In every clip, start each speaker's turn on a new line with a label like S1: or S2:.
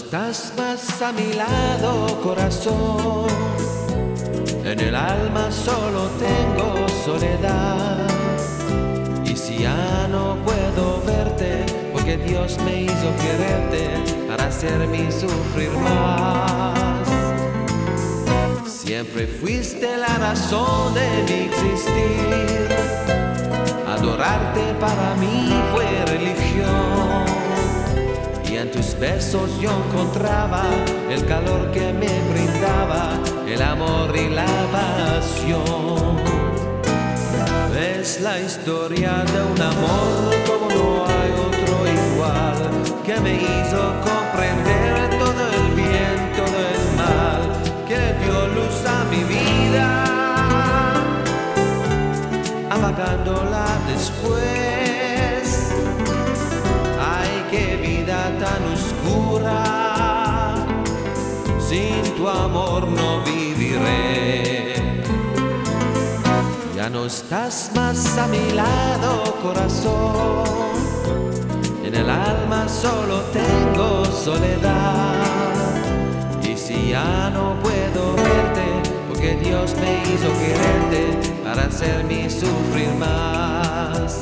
S1: estás más a mi lado, corazón. En el alma solo tengo soledad. Y si ya no puedo verte, porque Dios me hizo quererte para hacerme sufrir más. Siempre fuiste la razón de mi existir. Adorarte para mí fue religión. Y en tus besos yo encontraba el calor que me brindaba, el amor y la pasión. Es la historia de un amor como no hay otro igual, que me hizo comprender todo el bien, todo el mal, que le dio luz a mi vida, apagándola después. Ay, qué vida tan oscura, sin tu amor no viviré. Ya no estás más a mi lado, corazón. En el alma solo tengo soledad. Y si ya no puedo verte, porque Dios me hizo quererte para hacerme sufrir más.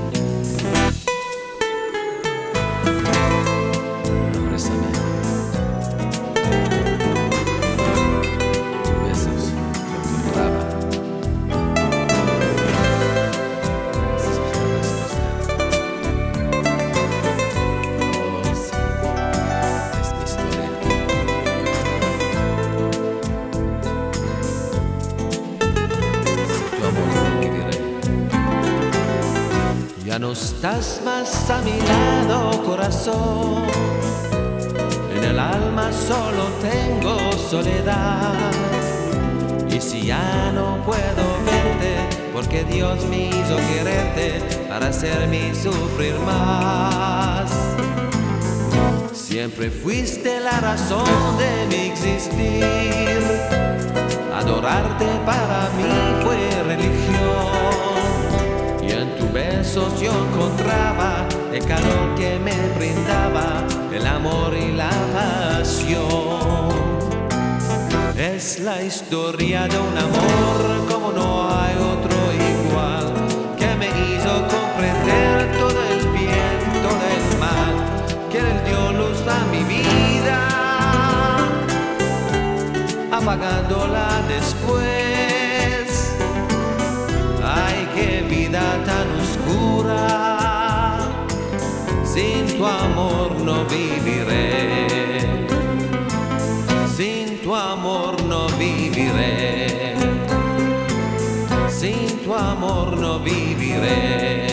S1: Ya no estás más a mi lado, corazón. En el alma solo tengo soledad. Y si ya no puedo verte, porque Dios me hizo quererte para hacerme sufrir más. Siempre fuiste la razón de mi existir. Adorarte para mí fue religión. Y en tus besos yo encontraba el calor que me brindaba, el amor y la pasión. Es la historia de un amor como no hay otro igual, que me hizo comprender todo el bien, todo el mal, que le dio luz a mi vida, apagándola después. Ay, qué vida tan oscura, sin tu amor no viviré. Sin tu amor no viviré. Sin tu amor no viviré.